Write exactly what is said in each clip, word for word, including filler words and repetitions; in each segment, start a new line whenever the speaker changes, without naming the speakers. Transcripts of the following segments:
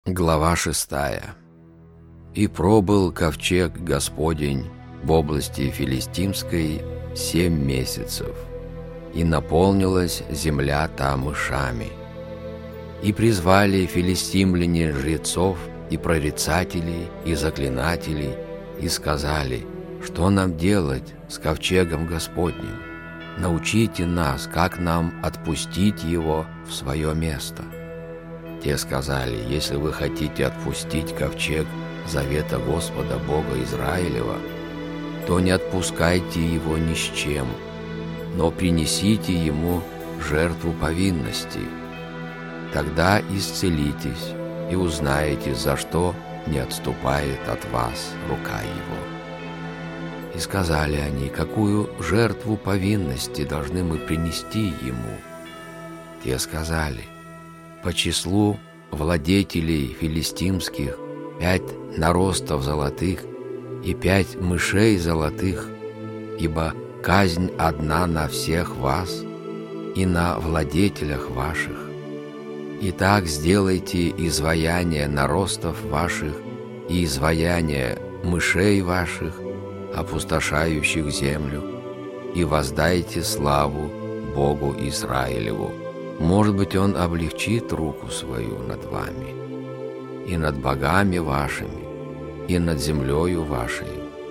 Глава шестая. «И пробыл ковчег Господень в области Филистимской семь месяцев, и наполнилась земля та мышами. И призвали филистимляне жрецов и прорицателей и заклинателей, и сказали: что нам делать с ковчегом Господним? Научите нас, как нам отпустить его в свое место». Те сказали: если вы хотите отпустить ковчег завета Господа Бога Израилева, то не отпускайте его ни с чем, но принесите ему жертву повинности. Тогда исцелитесь и узнаете, за что не отступает от вас рука его. И сказали они: какую жертву повинности должны мы принести ему? Те сказали: по числу владетелей филистимских пять наростов золотых и пять мышей золотых, ибо казнь одна на всех вас и на владетелях ваших. И так сделайте изваяние наростов ваших и изваяние мышей ваших, опустошающих землю, и воздайте славу Богу Израилеву. Может быть, Он облегчит руку свою над вами, и над богами вашими, и над землею вашей.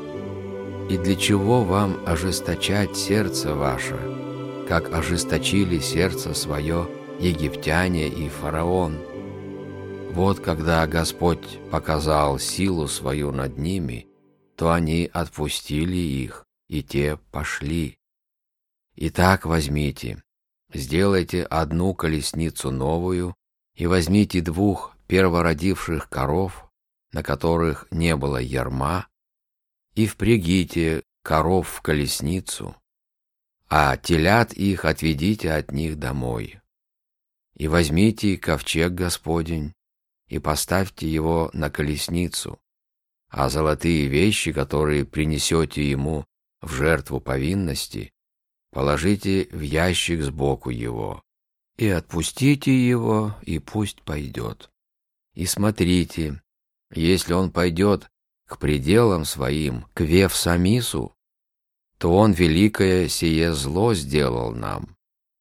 И для чего вам ожесточать сердце ваше, как ожесточили сердце свое египтяне и фараон? Вот когда Господь показал силу свою над ними, то они отпустили их, и те пошли. Итак, возьмите, сделайте одну колесницу новую, и возьмите двух первородивших коров, на которых не было ярма, и впрягите коров в колесницу, а телят их отведите от них домой. И возьмите ковчег Господень, и поставьте его на колесницу, а золотые вещи, которые принесете ему в жертву повинности, положите в ящик сбоку его, и отпустите его, и пусть пойдет. И смотрите, если он пойдет к пределам своим, к Вевсамису, то он великое сие зло сделал нам.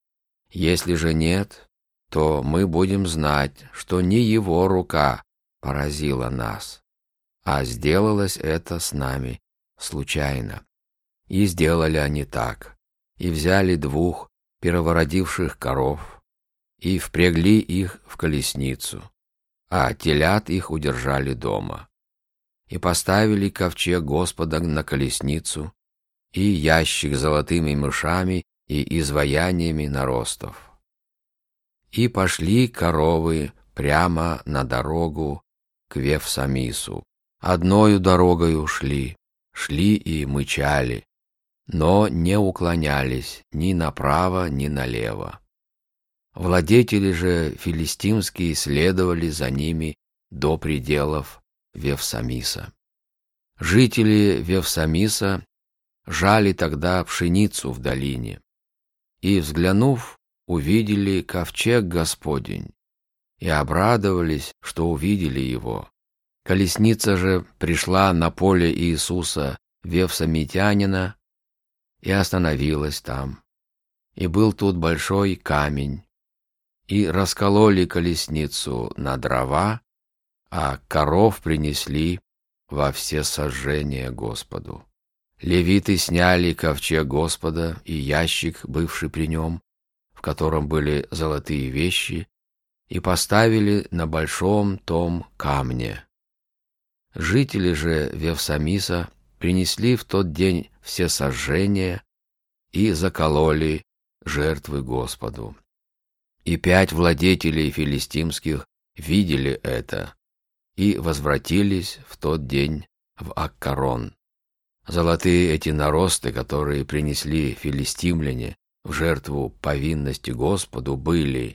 Если же нет, то мы будем знать, что не его рука поразила нас, а сделалось это с нами случайно. И сделали они так. И взяли двух первородивших коров, и впрягли их в колесницу, а телят их удержали дома. И поставили ковчег Господа на колесницу, и ящик с золотыми мышами и изваяниями наростов. И пошли коровы прямо на дорогу к Вевсамису. Одною дорогою шли, шли и мычали, но не уклонялись ни направо, ни налево. Владетели же филистимские следовали за ними до пределов Вевсамиса. Жители Вевсамиса жали тогда пшеницу в долине, и, взглянув, увидели ковчег Господень, и обрадовались, что увидели его. Колесница же пришла на поле Иисуса Вевсамитянина, и остановилась там. И был тут большой камень, и раскололи колесницу на дрова, а коров принесли во всесожжение Господу. Левиты сняли ковчег Господа и ящик, бывший при нем, в котором были золотые вещи, и поставили на большом том камне. Жители же Вевсамиса принесли в тот день все сожжения и закололи жертвы Господу. И пять владетелей филистимских видели это и возвратились в тот день в Аккарон. Золотые эти наросты, которые принесли филистимляне в жертву повинности Господу, были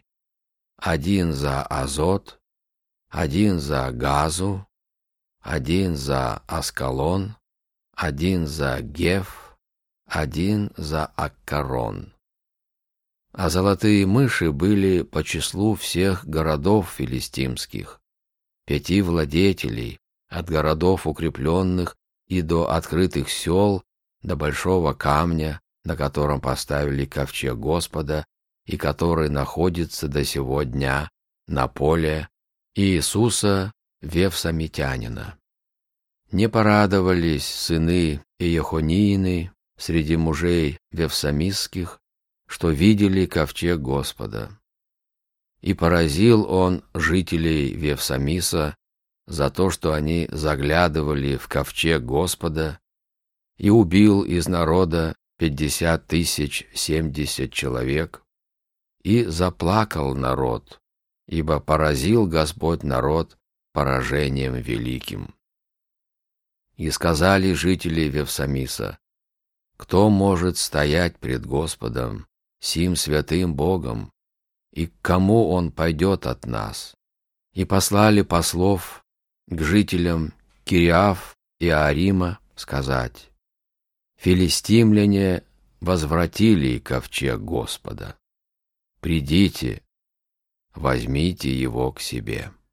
один за Азот, один за Газу, один за Аскалон, один за Геф, один за Аккарон. А золотые мыши были по числу всех городов филистимских, пяти владетелей, от городов укрепленных и до открытых сел, до большого камня, на котором поставили ковчег Господа, и который находится до сего дня на поле, и Иисуса Вевсамитянина. Не порадовались сыны Иехониины среди мужей вевсамисских, что видели ковчег Господа. И поразил он жителей Вевсамиса за то, что они заглядывали в ковчег Господа, и убил из народа пятьдесят тысяч семьдесят человек, и заплакал народ, ибо поразил Господь народ поражением великим. И сказали жители Вевсамиса: кто может стоять пред Господом, сим святым Богом, и к кому он пойдет от нас? И послали послов к жителям Кириаф и Аарима сказать: филистимляне возвратили ковчег Господа. Придите, возьмите его к себе.